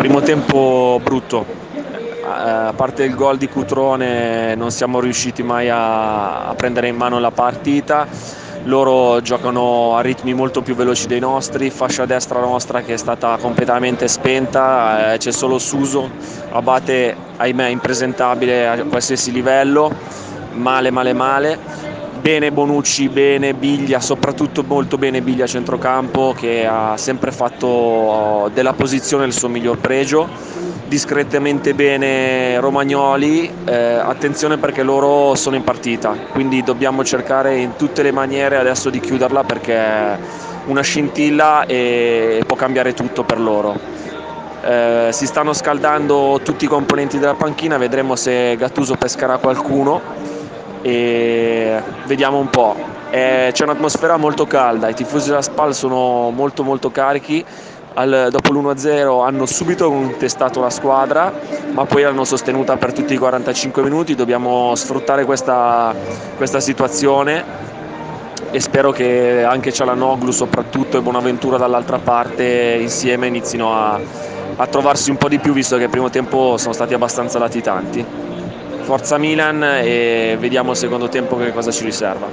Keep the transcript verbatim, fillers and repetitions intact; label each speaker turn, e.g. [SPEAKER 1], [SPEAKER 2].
[SPEAKER 1] Primo tempo brutto, a parte il gol di Cutrone non siamo riusciti mai a, a prendere in mano la partita. Loro giocano a ritmi molto più veloci dei nostri, fascia destra nostra che è stata completamente spenta, eh, c'è solo Suso, Abate ahimè impresentabile a qualsiasi livello, male male male. Bene Bonucci, bene Biglia, soprattutto molto bene Biglia a centrocampo, che ha sempre fatto della posizione il suo miglior pregio. Discretamente bene Romagnoli, eh, attenzione perché loro sono in partita, quindi dobbiamo cercare in tutte le maniere adesso di chiuderla, perché una scintilla e può cambiare tutto per loro. Eh, si stanno scaldando tutti i componenti della panchina, vedremo se Gattuso pescherà qualcuno e vediamo un po'. Eh, c'è un'atmosfera molto calda, i tifosi della Spal sono molto molto carichi. Al, dopo l'uno a zero hanno subito contestato la squadra, ma poi l'hanno sostenuta per tutti i quarantacinque minuti. Dobbiamo sfruttare questa, questa situazione e spero che anche Cialanoglu soprattutto e Bonaventura dall'altra parte insieme inizino a, a trovarsi un po' di più, visto che il primo tempo sono stati abbastanza latitanti. Forza Milan e vediamo il secondo tempo che cosa ci riserva.